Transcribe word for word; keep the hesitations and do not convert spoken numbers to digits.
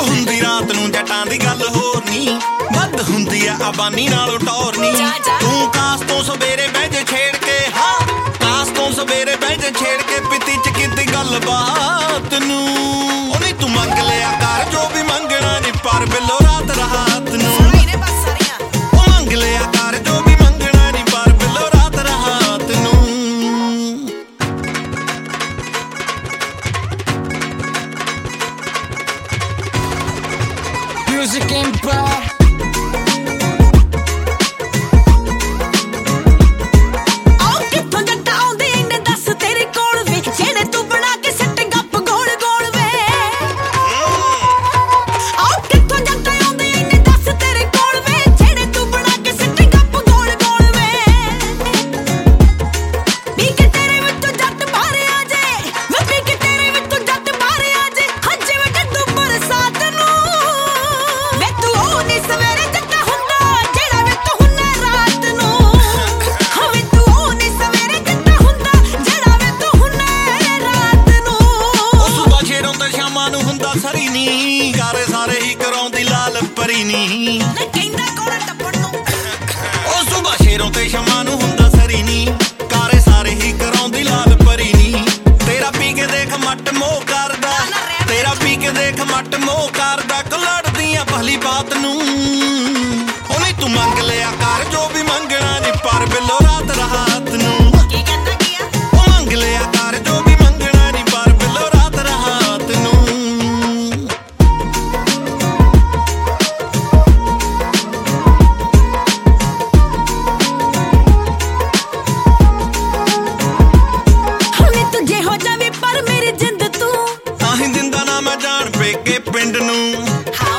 ਹੁੰਦੀ ਰਾਤ ਨੂੰ ਜੱਟਾਂ ਦੀ ਗੱਲ ਹੋਰ ਨੀ, ਵੱਧ ਹੁੰਦੀ ਆ ਆਬਾਨੀ ਨਾਲੋਂ ਟੌਰ ਨੀ। ਤੂੰ ਕਾਸ ਤੋਂ ਸਵੇਰੇ ਬਹਿ ਜੇ ਛੇੜ ਕੇ, ਹਾਂ ਕਾਸ ਤੋਂ ਸਵੇਰੇ ਬਹਿ ਜੇ ਛੇੜ ਕੇ, ਪਿੱਤੀ ਚ ਕੀਤੀ ਗੱਲਬਾਤ ਨੂੰ। ਉਹ ਨੀ ਤੂੰ ਮੰਗ ਲਿਆ ਕਰ ਜੋ ਵੀ ਮੰਗਣਾ ਨੀ, ਪਰ ਬਿੱਲੋ ਰਾਤ ਰਾਤ ਨੂੰ। ਉਹ ਮੰਗ ਲਿਆ ਕਰ ਜੋ ਵੀ ਮੰਗਣਾ ਨੀ, ਪਰ ਬਿੱਲੋ ਰਾਤ ਰਾਤ ਨੂੰ। Music Empire. ਸਰੀ ਨੀ ਗਾਰੇ ਸਾਰੇ ਹੀ ਕਰਾਉਂਦੀ ਲਾਲ ਪਰੀ ਨੀ, ਕਹਿੰਦਾ ਕੌਣ ਟੱਪਣ ਨੂੰ। ਉਹ ਸੁਬਾ ਸ਼ੇਰੋਂ ਤੇ ਸ਼ਮਾਂ ਨੂੰ ਹੁੰਦਾ ਸਰੀ ਨੀ, ਕਾਰੇ ਸਾਰੇ ਹੀ ਕਰਾਉਂਦੀ ਲਾਲ ਪਰੀ ਨੀ। ਤੇਰਾ ਪੀ ਕੇ ਦੇਖ ਮੱਟ ਮੋਹ ਕਰਦਾ, ਤੇਰਾ ਪੀ ਕੇ ਦੇਖ ਮੱਟ ਮੋਹ ਕਰਦਾ, ਲੜਦੀਆਂ ਭਲੀ ਬਾਤ ਨੂੰ। ਉਹ ਨੀ ਤੂੰ ਮੰਗ ਲਿਆ ਕਰ ਜੋ ਵੀ ਮੰਗਣਾ ਨੀ, ਪਰ ਬਿੱਲੋ ਰਾਤ ਰਾਤ ਨੂੰ। ਕੀ ਕਹਿੰਦਾ ਕੀ ਆ? ਉਹ ਮੰਗ ਲਿਆ ਕਰ ਜੋ ਵੀ ਮੰਗਣਾ ਨੀ, ਪਰ ਬਿੱਲੋ ਰਾਤ ਰਾਤ ਨੂੰ। ਪਿੰਡ ਨੂੰ